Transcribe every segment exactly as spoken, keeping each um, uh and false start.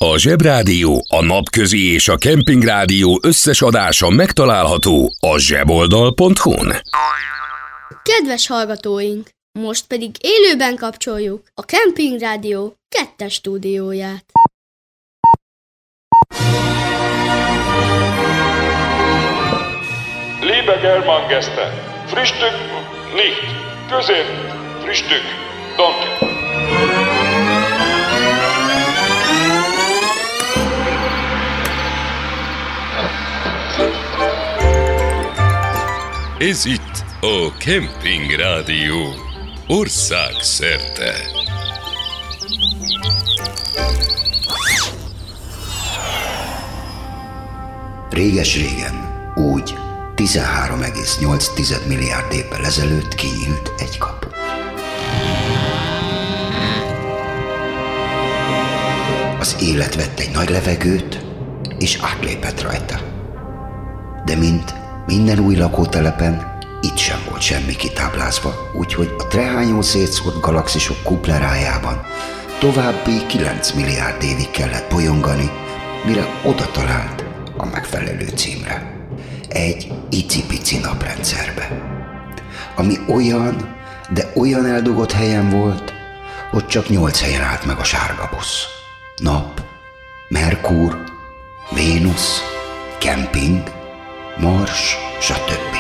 A Zsebrádió, a Napközi és a Kempingrádió összes adása megtalálható a zseboldal pont hu-n. Kedves hallgatóink, most pedig élőben kapcsoljuk a Kempingrádió kettes stúdióját. Liebe Germangäste, Frühstück nicht, Közép, Frühstück, danke. Ez itt a Kempingrádió országszerte. Réges-régen, úgy tizenhárom egész nyolc milliárd évvel ezelőtt kinyílt egy kapu. Az élet vett egy nagy levegőt, és átlépett rajta. De mint minden új lakótelepen, itt sem volt semmi kitáblázva, úgyhogy a trehányó szétszórt galaxisok kuplerájában további kilenc milliárd évig kellett bolyongani, mire oda talált a megfelelő címre. Egy icipici naprendszerbe, ami olyan, de olyan eldugott helyen volt, hogy csak nyolc helyen állt meg a sárga busz. Nap, Merkur, Vénusz, kemping, Mars, stb.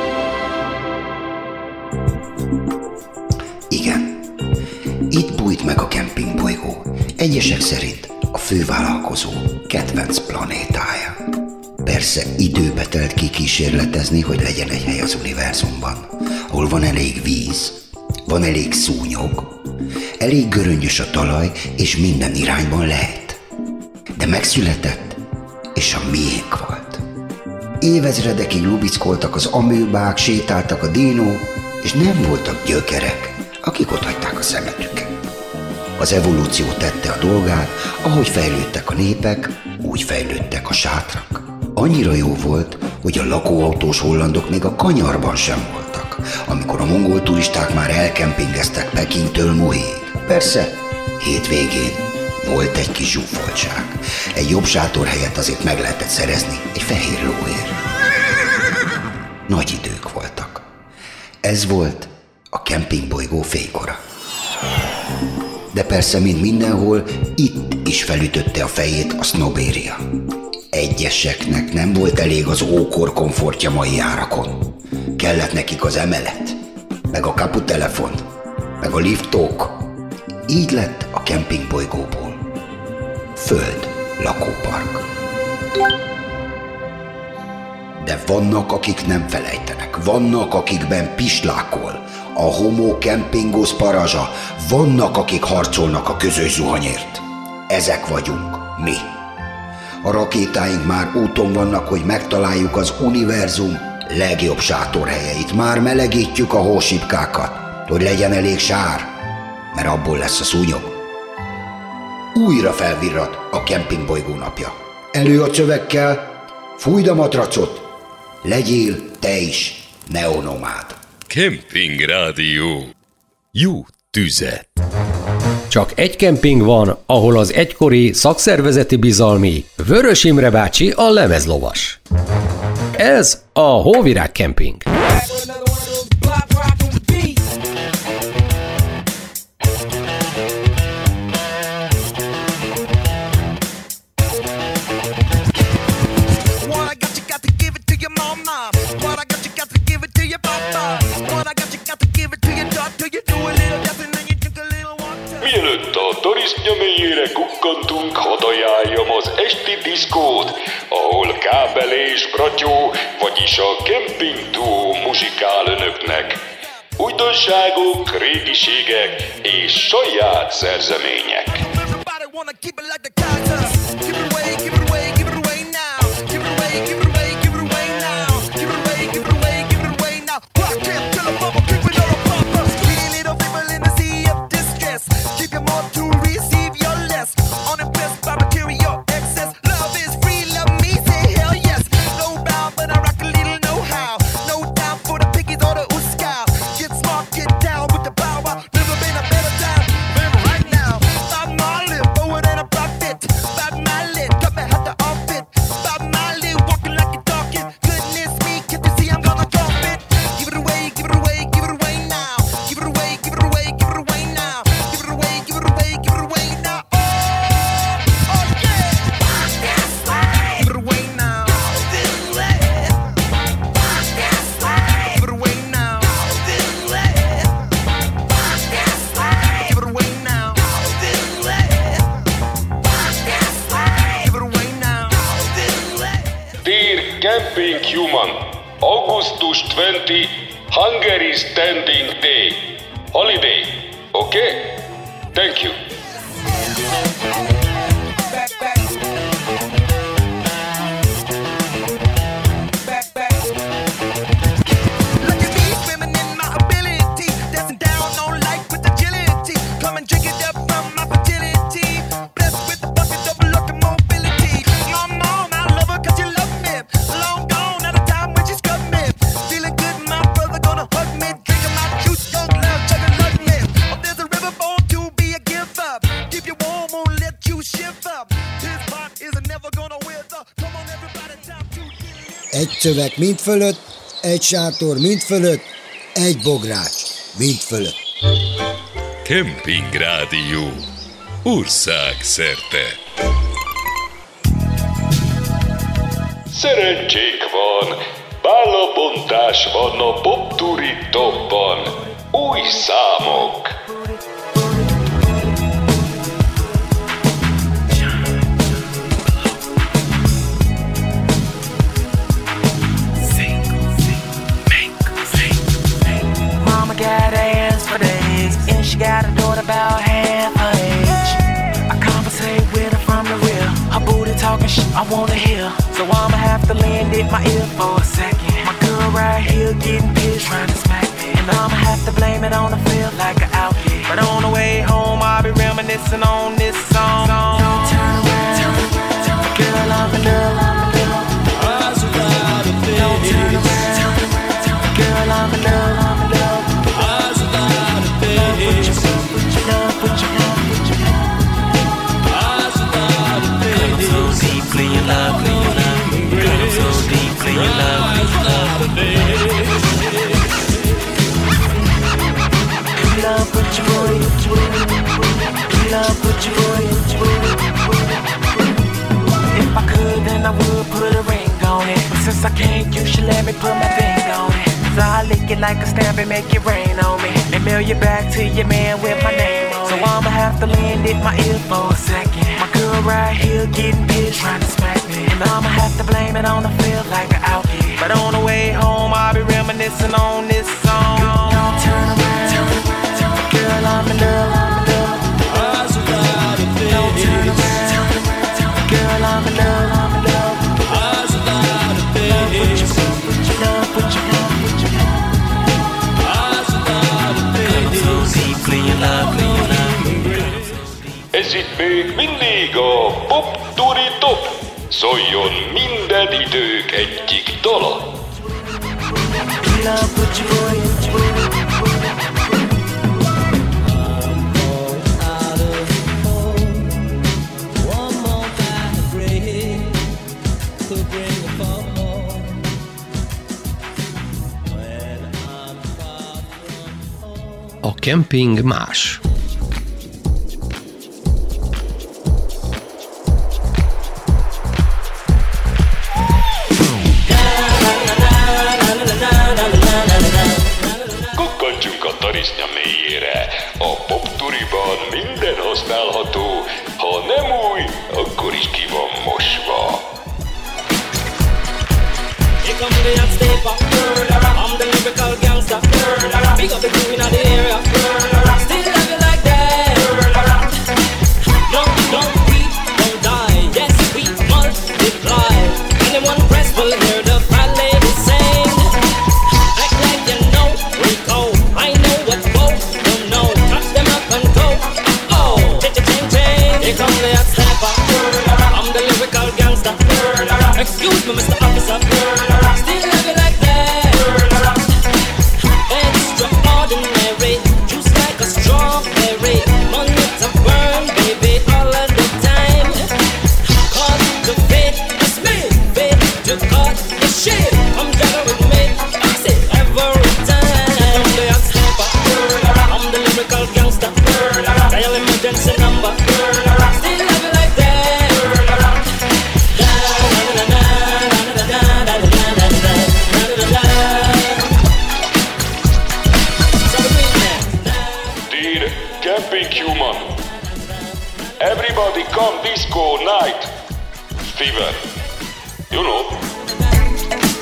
Igen, itt bújt meg a kempingbolygó, egyesek szerint a fővállalkozó kedvenc planétája. Persze időbe telt kikísérletezni, hogy legyen egy hely az univerzumban, ahol van elég víz, van elég szúnyog, elég göröngyös a talaj, és minden irányban lehet. De megszületett, és a miénk volt. Évezredekig lubickoltak az amőbák, sétáltak a dinók, és nem voltak gyökerek, akik otthagyták a szemetüket. Az evolúció tette a dolgát, ahogy fejlődtek a népek, úgy fejlődtek a sátrak. Annyira jó volt, hogy a lakóautós hollandok még a kanyarban sem voltak, amikor a mongol turisták már elkempingeztek Pekingtől Muhéig. Persze, hétvégén volt egy kis zsúfoltság. Egy jobb sátorhelyet azért meg lehetett szerezni egy fehér lóért. Nagy idők voltak. Ez volt a kempingbolygó fénykora. De persze, mint mindenhol, itt is felütötte a fejét a sznobéria. Egyeseknek nem volt elég az ókor komfortja mai árakon. Kellett nekik az emelet, meg a kaputelefon, meg a liftók. Így lett a kempingbolygóból föld lakópark. De vannak, akik nem felejtenek, vannak, akikben pislákol a homo campingos parazsa, vannak, akik harcolnak a közös zuhanyért. Ezek vagyunk mi. A rakétáink már úton vannak, hogy megtaláljuk az univerzum legjobb sátorhelyeit. Már melegítjük a hósipkákat, hogy legyen elég sár, mert abból lesz a szúnyog. Újra felvirrad a kempingbolygó napja. Elő a csövekkel, fújd a matracot, legyél te is neonomád. Kempingrádió. Jó tüzet. Csak egy kemping van, ahol az egykori szakszervezeti bizalmi Vörös Imre bácsi a lemezlovas. Ez a Hóvirág Kemping. Mielőtt a tarisztja mélyére kukkantunk, hadd ajánljam az esti diszkót, ahol kábel és bratyó, vagyis a Camping Duo muzsikál önöknek. Újdonságok, régiségek és saját szerzemények. Camping Human, augusztus twentieth, Hungary Standing Day, holiday, okay? Thank you. Egy szöveg mind fölött, egy sátor mind fölött, egy bogrács mind fölött. Camping Rádió országszerte. Szerencsénk van, bálabontás van a Popturi Topban. Új számok. Got hands for days, and she got a daughter about half her age. I conversate with her from the rear, her booty talking shit I wanna hear. So I'ma have to lend it my ear for a second. My girl right here getting pissed, trying to smack me, and I'ma have to blame it on the feel like an outfit. But on the way home I'll be reminiscing on this song. Don't turn around, girl, I'm in love. Don't turn around, girl, I'm in love. If I could, then I would put a ring on it. But since I can't, you should let me put my finger on it. So I'll lick it like a stamp and make it rain on me, and mail you back to your man with my name on it. So I'ma have to lend it my ear for a second. My girl right here getting pissed, trying to smack me, and I'ma have to blame it on the feel like an outfit. But on the way home I'll be reminiscing on this song. Don't turn around, girl, I'm in love. Don't turn around, girl, I'm in love. I'm in love. Put your love, put your love, put your love. Deeply in love, Ez itt még mindig a Popturi Top. Szóljon minden idők egyik dala. Love, put your boy, put your boy. A kemping más. Kukkantsunk a tarisznya mélyére. A Popturiban minden használható. Ha nem új, akkor is ki van mosva. Here come the hot stepper, I'm the lyrical gangster. Big up the crew in the area. Still love you like that. Don't, don't weep, don't die. Yes, we multiply. Anyone press will hear the fat lady sing. Act like you know we go. I know what folks don't know. Touch them up and go. Oh, cha-cha-ching ching. Here come the hot stepper, I'm the lyrical gangster. Excuse me, Mister Officer. Still love you like that. Extraordinary, juice like a strawberry. Money to burn, baby, all of the time. Cause the fate is me, fate to cut the shit. Come juggle with me, I say every time. I'm the hot stepper, I'm the lyrical gangster. Dial emergency number. Still love you like that. Dear Camping Human, everybody come disco night. Fever, you know.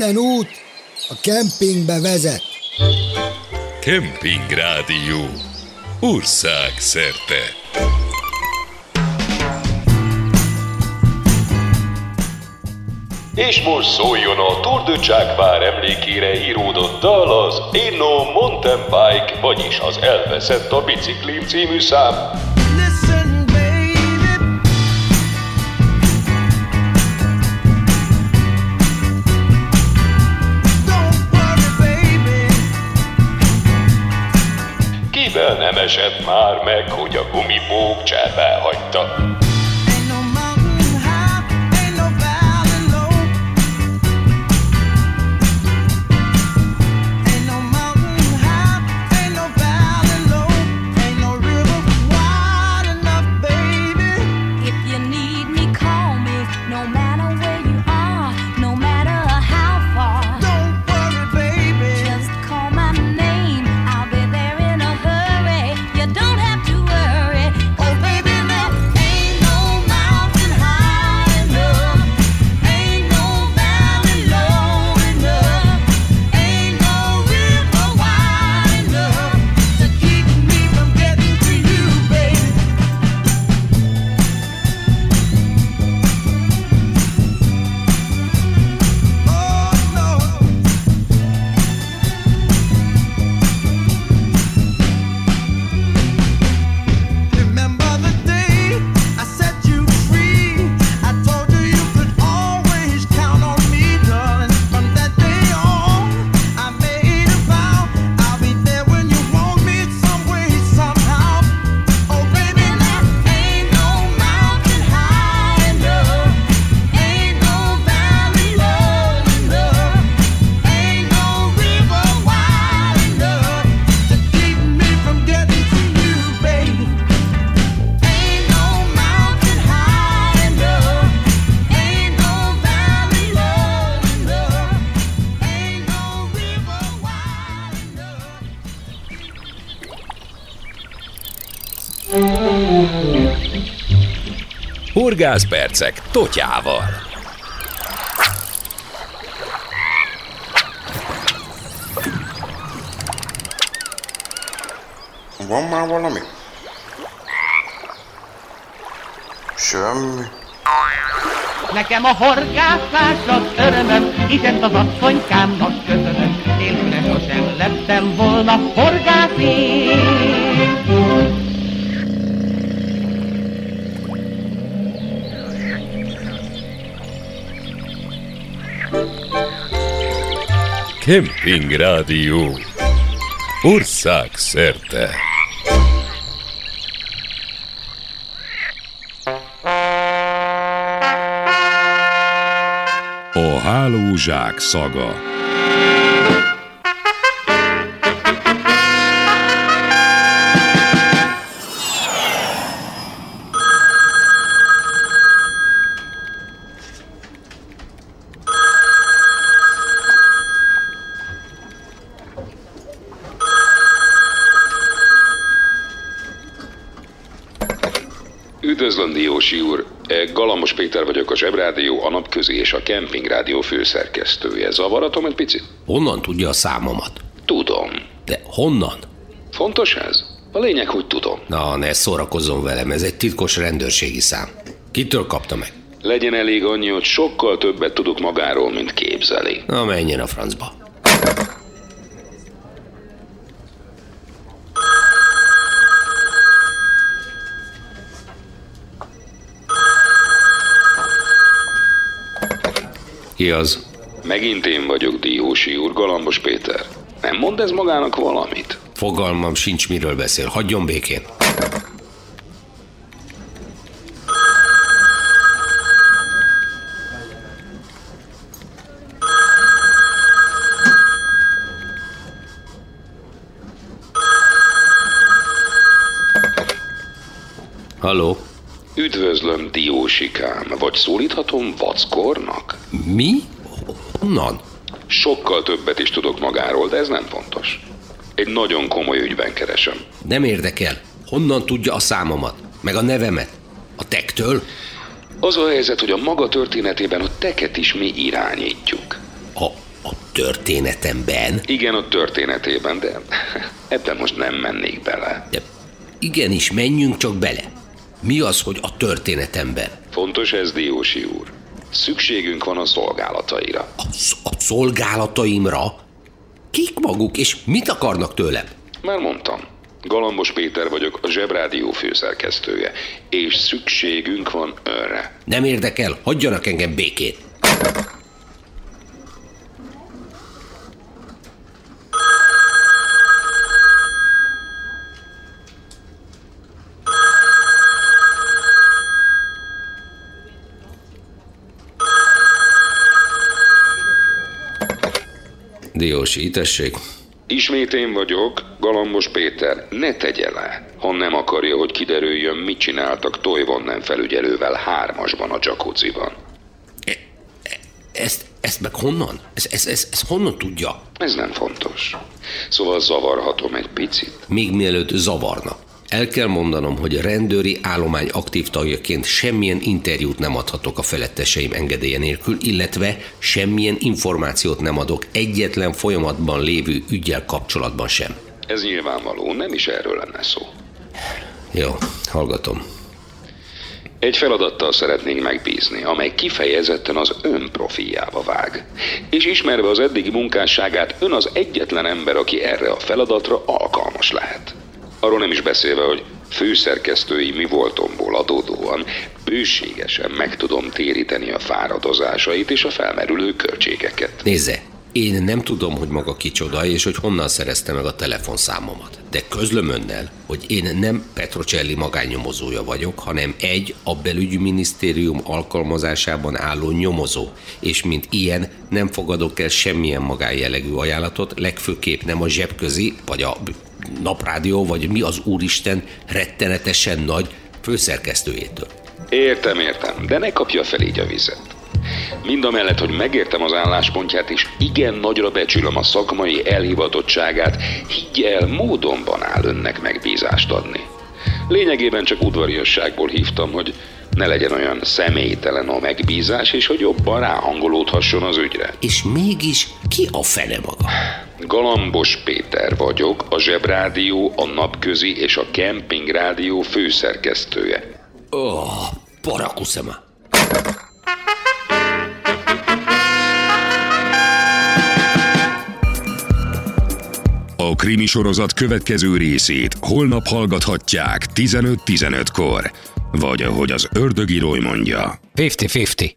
Minden út a kempingbe vezet. Camping Rádió. Országszerte. És most szóljon a Tour de Jaguar emlékére íródott dal, az Ain't No Mountain Bike, vagyis az Elveszett a biciklim című szám. Listen, baby. Don't worry, baby. Kivel nem esett már meg, hogy a gumibók cserben hagyta? Ain't no mountain high, ain't no valley low. Ain't no mountain high, ain't no valley low. Ain't no river wide enough, baby. If you need me, call me. No matter where you are, no matter how far. Don't worry, baby. Just call my name. I'll be there in a hurry. You don't have to worry. Oh, baby, there ain't no mountain high enough. Ain't no valley low enough. Ain't no river wide enough To keep me from getting to you, baby. Oh, no. Remember the day I set you free? I told you you could always count on me, darling. From that day on, I made a vow I'll be there when you want me, some way, somehow. Oh, baby, there ain't no mountain high enough. Ain't no valley low enough. Ain't no river wide enough to keep me from getting to you, baby. Ain't no mountain high enough. Ain't no valley low enough. Ain't no river wide enough. Horgászpercek Totyával. Van már valami? Semmi. Nekem a horgászás az örömöm, és ezt az asszonykámnak köszönöm. Nélküle sosem lettem volna horgász én. Camping Rádió. Országszerte. A hálózsák szaga. Üdvözlöm, Diósi úr! Galambos Péter vagyok, a Zsebrádió, a Napközi és a Camping Rádió főszerkesztője. Zavaratom egy picit? Honnan tudja a számomat? Tudom. De honnan? Fontos ez? A lényeg, hogy tudom. Na, ne szórakozzon velem, ez egy titkos rendőrségi szám. Kitől kapta meg? Legyen elég annyi, hogy sokkal többet tudok magáról, mint képzeli. Na, menjen a francba. Ki az? Megint én vagyok, Diósi úr, Galambos Péter. Nem mond ez magának valamit? Fogalmam sincs, miről beszél. Hagyjon békén. Halló? Üdvözlöm, Diósikám. Vagy szólíthatom Vackornak? Mi? Honnan? Sokkal többet is tudok magáról, de ez nem fontos. Egy nagyon komoly ügyben keresem. Nem érdekel. Honnan tudja a számomat? Meg a nevemet? A tektől? Az a helyzet, hogy a maga történetében a teket is mi irányítjuk. A, A történetemben? Igen, a történetében, de ebben most nem mennék bele. De igenis, menjünk csak bele. Mi az, hogy a történetemben? Fontos ez, Diósi úr. Szükségünk van a szolgálataira. A, a szolgálataimra? Kik maguk, és mit akarnak tőlem? Már mondtam. Galambos Péter vagyok, a Zsebrádió főszerkesztője, és szükségünk van önre. Nem érdekel, hagyjanak engem békén. Diósi, tessék. Ismét én vagyok, Galambos Péter, ne tegye le, ha nem akarja, hogy kiderüljön, mit csináltak Toivonen felügyelővel hármasban a jacuzziban. E, e, ezt, ezt meg honnan? Ez, ez, ez, ez honnan tudja? Ez nem fontos. Szóval zavarhatom egy picit. Még mielőtt zavarna. El kell mondanom, hogy rendőri állomány aktív tagjaként semmilyen interjút nem adhatok a feletteseim engedélye nélkül, illetve semmilyen információt nem adok egyetlen folyamatban lévő üggyel kapcsolatban sem. Ez nyilvánvaló, nem is erről lenne szó. Jó, hallgatom. Egy feladattal szeretnénk megbízni, amely kifejezetten az ön profiljába vág. És ismerve az eddigi munkásságát, ön az egyetlen ember, aki erre a feladatra alkalmas lehet. Arról nem is beszélve, hogy főszerkesztői mi voltomból adódóan bőségesen meg tudom téríteni a fáradozásait és a felmerülő költségeket. Nézze, én nem tudom, hogy maga kicsoda, és hogy honnan szerezte meg a telefonszámomat. De közlöm önnel, hogy én nem Petrocelli magánnyomozója vagyok, hanem egy a belügyminisztérium alkalmazásában álló nyomozó, és mint ilyen nem fogadok el semmilyen magánjellegű ajánlatot, legfőképp nem a Zsebközi, vagy a Naprádió, vagy mi az úristen rettenetesen nagy főszerkesztőjétől. Értem, értem, de ne kapja fel így a vizet. Mindamellett, hogy megértem az álláspontját, és igen nagyra becsülöm a szakmai elhivatottságát, higgy el, módonban áll önnek megbízást adni. Lényegében csak udvariasságból hívtam, hogy ne legyen olyan személytelen a megbízás, és hogy jobban ráhangolódhasson az ügyre. És mégis ki a fene maga? Galambos Péter vagyok, a Zsebrádió, a Napközi és a Kemping Rádió főszerkesztője. Ó, oh, parakuszema! A krimi sorozat következő részét holnap hallgathatják tizenöt tizenötkor. Vagy ahogy az ördögírói mondja. ötven-ötven.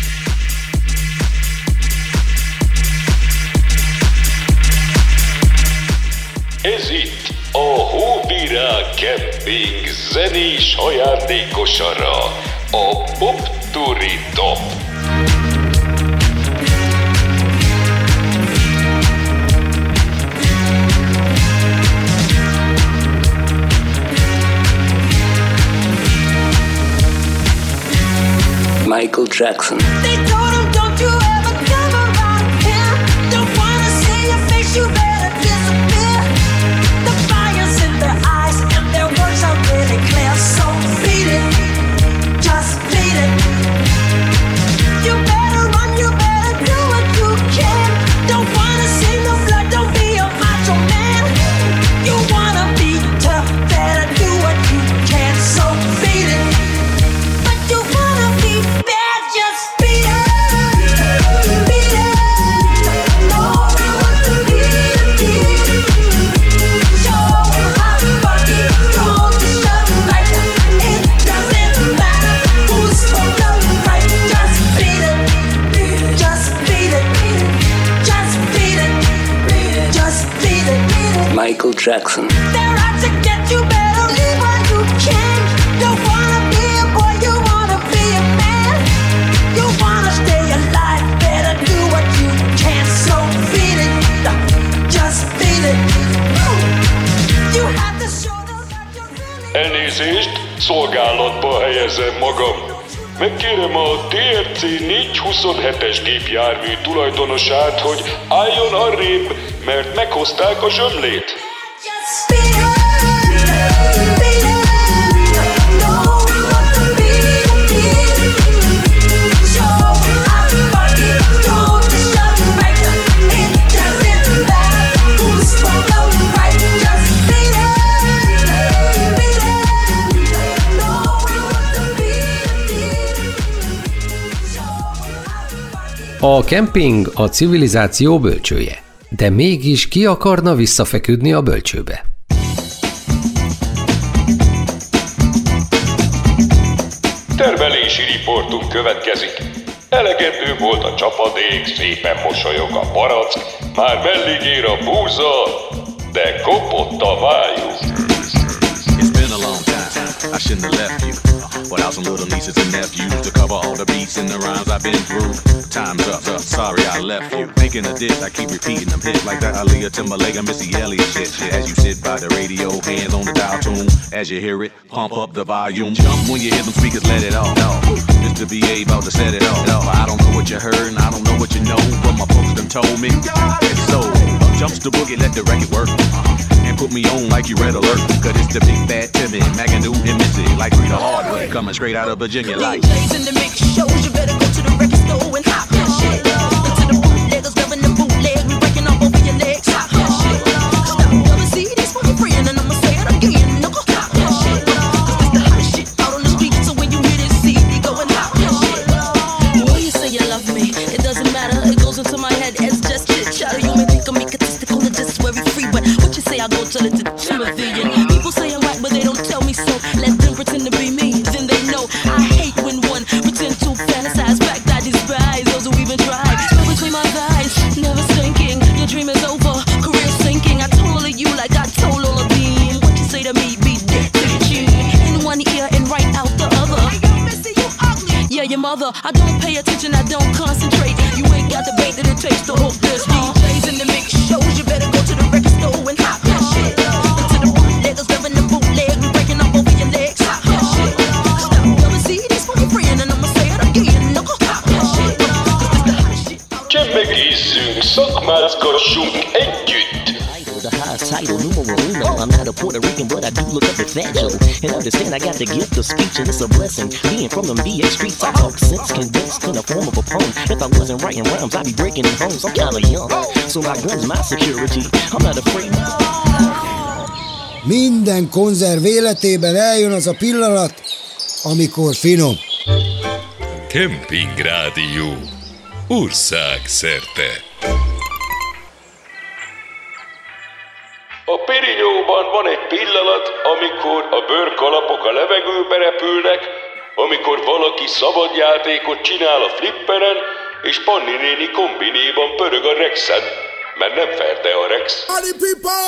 Ez itt a Hóvirág Kemping zenés ajándékosara, a Popturi Top. Michael Jackson. They told him, don't you ever come around here. Don't wanna see your face, you better disappear. The fire's in their eyes and their words are really clear. So beat it, just beat it. You better run, you better do what you can. Don't wanna see no blood, don't be a macho man. You wanna be tough, better do what you can. So beat it, but you wanna be bad, just beat it. Beat it. No, you want to beat it, beat it. Show how funky, don't shut right. It doesn't matter who's for the right. Just beat it, just beat it, just beat it, just beat it. Michael Jackson. They're out to get you, better leave while you can. Don't wanna be a boy, you wanna be a man. You wanna stay alive, better do what you can. So beat it, just beat it. You have to show them that you're really. Elnézést, szolgálatba helyezem magam. Megkérem a té er cé négyszázhuszonhetes gépjármű tulajdonosát, hogy álljon arrébb, mert meghozták a zsömlét. Just beat it, beat it. No, we want to beat it, beat it. Show how funky, don't shut right. A kemping a civilizáció bölcsője, de mégis ki akarna visszafeküdni a bölcsőbe? Termelési riportunk következik. Elegendő volt a csapadék, szépen mosolyog a barack, már mellig ér a búza, de kopott a májuk. It's been a long time, I shouldn't have left you. Without some little nieces and nephews to cover all the beats and the rhymes I've been through. Time's up, up, sorry I left you. Making a diss, I keep repeating them hits like that Aaliyah Timberlake and Missy Elliott shit. As you sit by the radio, hands on the dial tune. As you hear it, pump up the volume. Jump when you hear them speakers, let it off. Mister B A about to set it off. I don't know what you heard and I don't know what you know, but my folks done told me it's so. Jumps the boogie, let the record work. And put me on like you Red Alert. Cause it's the big bad Timmy, Maganoo and Missy. Like we the hard way, coming straight out of Virginia like D Js in the mix shows, you better go to the record store and hop that shit. Into the bootleggers, loving the bootleg, we breaking off over your legs, hop that shit. Stop loving C Ds for your friend and I'ma say it again, nigga, hop that shit. Cause this the hottest shit out on the street, so when you hear this C D, go and hop that shit. Boy, you say you love me, it doesn't matter, it goes into my head, it's just chit chatter. You may think of me statistical and just very free, but what you say, I go tell it to Timothy. And people say I'm white, but they don't tell me so. Let them pretend to be me, then they know. I hate when one pretend to fantasize. Fact I despise those who even try. Spell between my thighs, never thinking your dream is over, career sinking. I told all of you like I told all of them. What you say to me, be dead to the tune. In one ear and right out the other. Yeah, your mother. I don't pay attention, I don't concentrate. You ain't got the bait that it takes to hook this. D Js in the mix shows, you better go to the record store and hop that shit. Into the bootleggers, loving the bootleg, we breaking up over your legs, hop that shit. Stop loving C Ds for your friend and I'ma say it again, nigga, hop that shit. Csemegézzünk, szakmázgassunk együtt! The highest title, numero uno. I'm not a Puerto Rican, but I do look up at Fat Joe. And understand I got the gift of speech, and it's a blessing. Being from them V A streets, I talk sense condensed in the form of a poem. If I wasn't writing rhymes, I'd be breaking in homes. I'm kinda young, so my gun's my security. I'm not afraid. Minden konzerv életében eljön az a pillanat, amikor finom. Kemping Rádió. Országszerte. A Pirinyóban van egy pillanat, amikor a bőrkalapok a levegőbe repülnek, amikor valaki szabad játékot csinál a flipperen, és Panni néni kombinéban pörög a Rexen, mert nem ferte a Rex. Party people!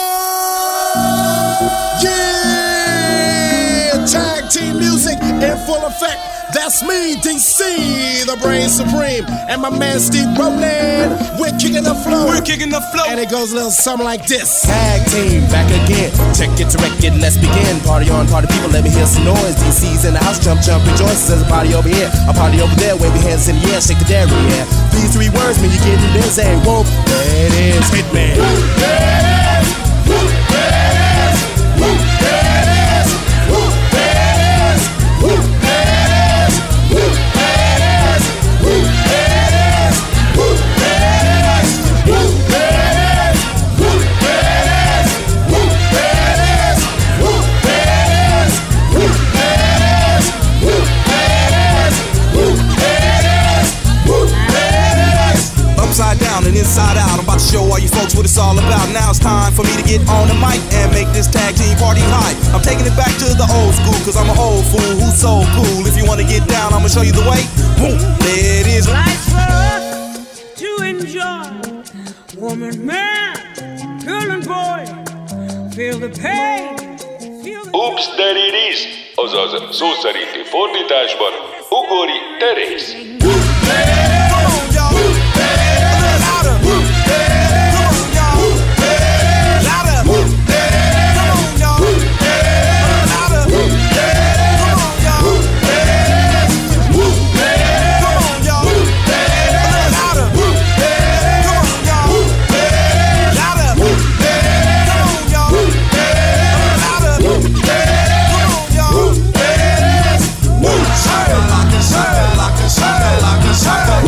Yeah! Tag team music in full effect. That's me, D C, the brain supreme, and my man Steve Rowland. We're kicking the flow. We're kicking the flow. And it goes a little something like this. Tag team, back again. Check it to wreck it, let's begin. Party on, party people, let me hear some noise. D C's in the house, jump, jump, rejoice. There's a party over here, a party over there. Wave your hands in the air, shake the dairy, yeah. These three words mean you're getting busy. Whoa, there it is, Hitman. Woo, there it is. Woo, there it is. Woo, there it is. Woo, there it is. Woo, there it is. Woo, there it is. Woo, there it is. Woo, there it is. Woo, there it is. Woo, there it is. Woo, there it is. Woo, there it is. Woo, there it is. Woo, there it is. Woo, there it is. Woo, there it is. Upside down and inside out, I'm about to show all you folks what it's all about. Now it's time for me to get on the mic and make this tag team party hype. I'm taking it back to the old school, cause I'm an old fool who's so cool. If you wanna get down, I'ma show you the way. Boom, there it is. Life's for us to enjoy. Woman, man, girl and boy, feel the pain. Oops, there it is, azaz szó szerinti fordításban ugori terész. Shaka,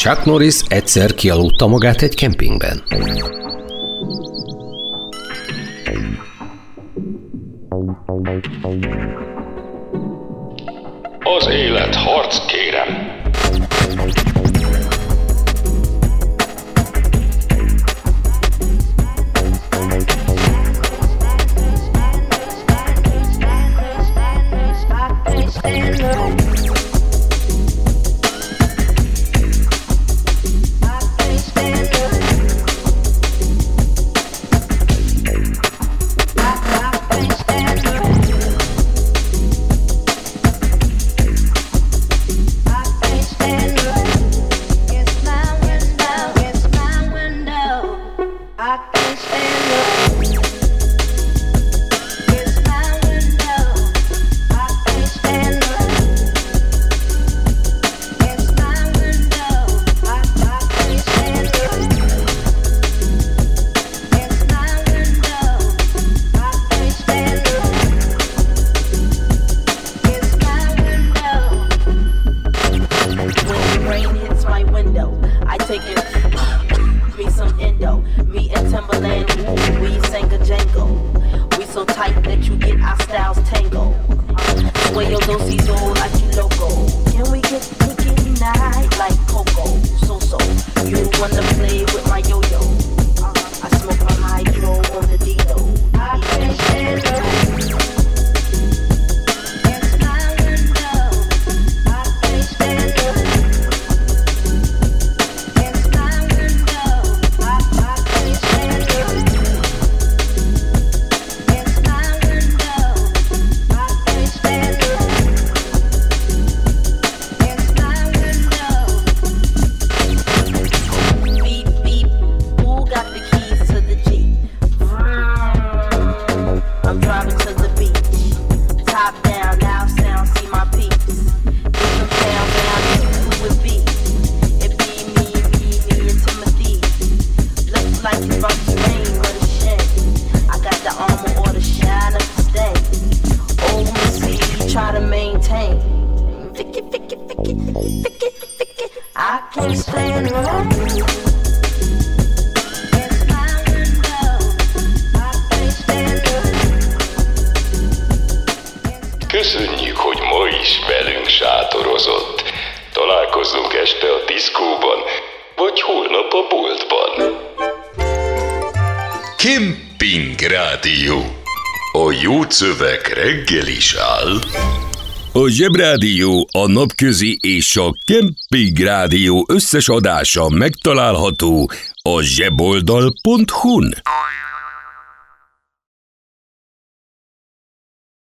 Chuck Norris egyszer kialudta magát egy kempingben. Az élet harc, kérem. Köszönjük, hogy ma is velünk sátorozott. Találkozzunk este a diszkóban, vagy holnap a boltban. Kemping Rádió. A jó szöveg reggel is áll. A Zsebrádió, a Napközi és a Kemping Rádió összes adása megtalálható a zseboldal pont hu-n.